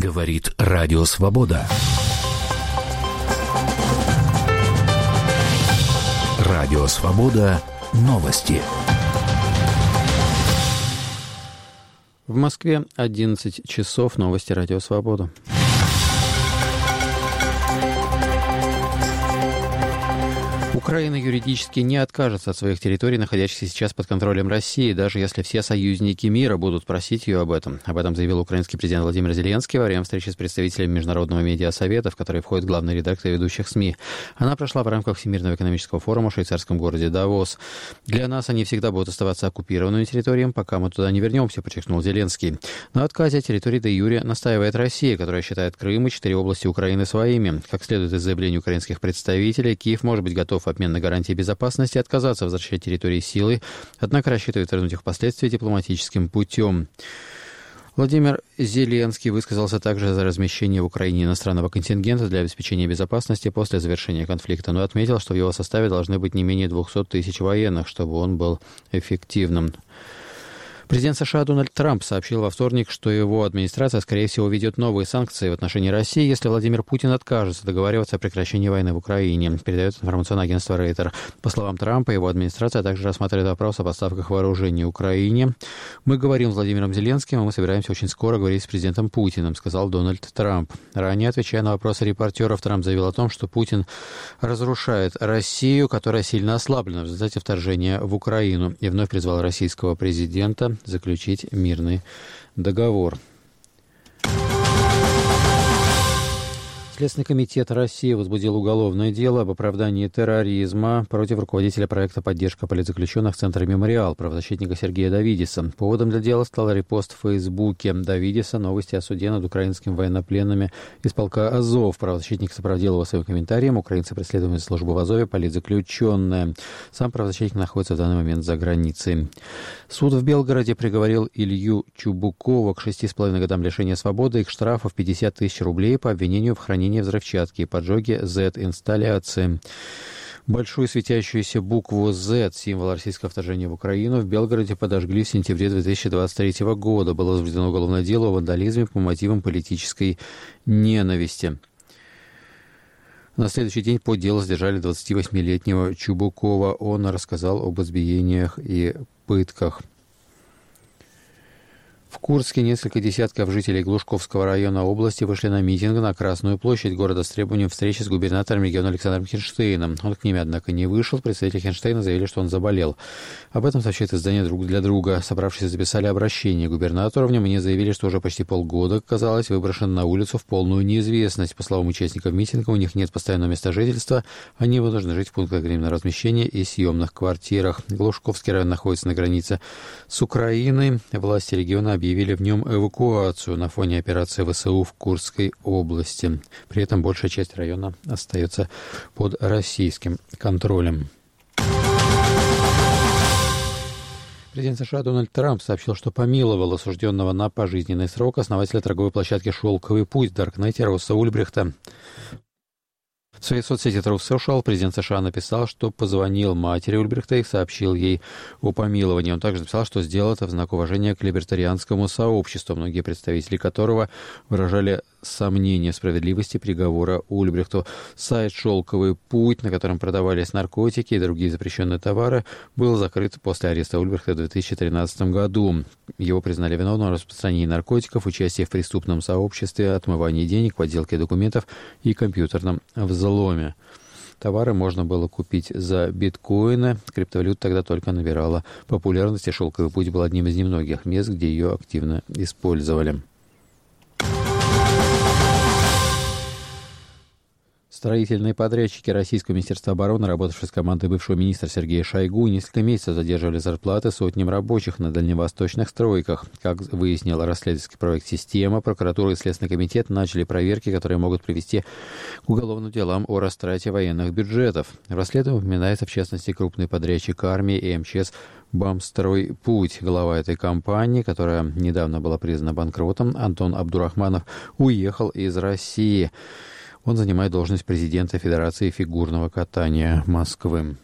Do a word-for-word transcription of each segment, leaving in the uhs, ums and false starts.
Говорит Радио Свобода. Радио Свобода. Новости. В Москве одиннадцать часов. Новости Радио Свобода. Украина юридически не откажется от своих территорий, находящихся сейчас под контролем России, даже если все союзники мира будут просить ее об этом. Об этом заявил украинский президент Владимир Зеленский во время встречи с представителями Международного медиасовета, в который входит главный редактор ведущих СМИ. Она прошла в рамках Всемирного экономического форума в швейцарском городе Давос. «Для нас они всегда будут оставаться оккупированными территориями, пока мы туда не вернемся», подчеркнул Зеленский. На отказе от территории де-юре настаивает Россия, которая считает Крым и четыре области Украины своими. Как следует из заявлений украинских представителей, Киев может быть готов обмен на гарантии безопасности отказаться возвращать территории силой, однако рассчитывает вернуть их впоследствии дипломатическим путем. Владимир Зеленский высказался также за размещение в Украине иностранного контингента для обеспечения безопасности после завершения конфликта, но отметил, что в его составе должны быть не менее двухсот тысяч военных, чтобы он был эффективным. Президент США Дональд Трамп сообщил во вторник, что его администрация, скорее всего, введет новые санкции в отношении России, если Владимир Путин откажется договариваться о прекращении войны в Украине, передает информационное агентство Рейтер. По словам Трампа, его администрация также рассматривает вопрос о поставках вооружений Украине. «Мы говорим с Владимиром Зеленским, и мы собираемся очень скоро говорить с президентом Путиным», сказал Дональд Трамп. Ранее, отвечая на вопросы репортеров, Трамп заявил о том, что Путин разрушает Россию, которая сильно ослаблена в результате вторжения в Украину, и вновь призвал российского президента заключить мирный договор. Следственный комитет России возбудил уголовное дело об оправдании терроризма против руководителя проекта «Поддержка политзаключенных» Центра «Мемориал», правозащитника Сергея Давидиса. Поводом для дела стал репост в Фейсбуке Давидиса новости о суде над украинскими военнопленными из полка «Азов». Правозащитник сопроводил его своим комментарием. Украинцы преследуют службу в Азове, политзаключенная. Сам правозащитник находится в данный момент за границей. Суд в Белгороде приговорил Илью Чубукова к шести с половиной годам лишения свободы и к штрафу в пятьдесят тысяч рублей по обвинению в хранении взрывчатки и поджоге зет-инсталляции. Большую светящуюся букву «зет», символ российского вторжения в Украину, в Белгороде подожгли в сентябре две тысячи двадцать третьего года. Было возбуждено уголовное дело о вандализме по мотивам политической ненависти. На следующий день по делу задержали двадцативосьмилетнего Чубукова. Он рассказал об избиениях и пытках. В Курске несколько десятков жителей Глушковского района области вышли на митинг на Красную площадь города с требованием встречи с губернатором региона Александром Хинштейном. Он к ним, однако, не вышел. Представители Хинштейна заявили, что он заболел. Об этом сообщает издание «Друг для друга». Собравшиеся записали обращение губернатору. В нем они заявили, что уже почти полгода, казалось, выброшены на улицу в полную неизвестность. По словам участников митинга, у них нет постоянного места жительства. Они вынуждены жить в пунктах временного размещения и съемных квартирах. Глушковский район находится на границе с Украиной. Власти региона объявили в нем эвакуацию на фоне операции ВСУ в Курской области. При этом большая часть района остается под российским контролем. Президент США Дональд Трамп сообщил, что помиловал осужденного на пожизненный срок основателя торговой площадки «Шелковый путь» в Даркнете Росса Ульбрихта. В своей соцсети Truth Social президент США написал, что позвонил матери Ульбрихта и сообщил ей о помиловании. Он также написал, что сделал это в знак уважения к либертарианскому сообществу, многие представители которого выражали сомнения в справедливости приговора Ульбрихту. Сайт «Шелковый путь», на котором продавались наркотики и другие запрещенные товары, был закрыт после ареста Ульбрихта в две тысячи тринадцатом году. Его признали виновным в распространении наркотиков, участии в преступном сообществе, отмывании денег, подделке документов и компьютерном взломе. Товары можно было купить за биткоины. Криптовалюта тогда только набирала популярность, и «Шелковый путь» был одним из немногих мест, где ее активно использовали. Строительные подрядчики Российского министерства обороны, работавшие с командой бывшего министра Сергея Шойгу, несколько месяцев задерживали зарплаты сотням рабочих на дальневосточных стройках. Как выяснил расследовательский проект «Система», прокуратура и Следственный комитет начали проверки, которые могут привести к уголовным делам о растрате военных бюджетов. В расследовании упоминается, в частности, крупный подрядчик армии и МЧС «Бамстройпуть». Глава этой компании, которая недавно была признана банкротом, Антон Абдурахманов, уехал из России. Он занимает должность президента Федерации фигурного катания Москвы.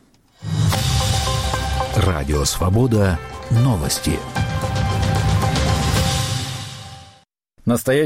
Радио Свобода. Новости. Настоящий